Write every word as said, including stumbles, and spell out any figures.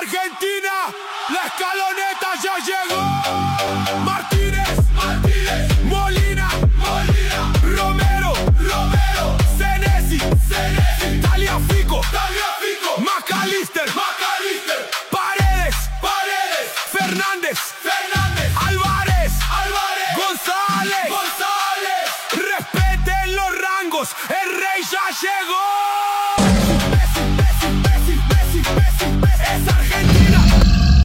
Argentina, la escaloneta ya llegó. Martínez, Martínez, Molina, Molina, Romero, Romero, Senesi, Senesi, Tagliafico, Tagliafico, McAllister, McAllister, Paredes, Paredes, Fernández, Fernández, Álvarez, Álvarez, González, González. Respeten los rangos, el rey ya llegó.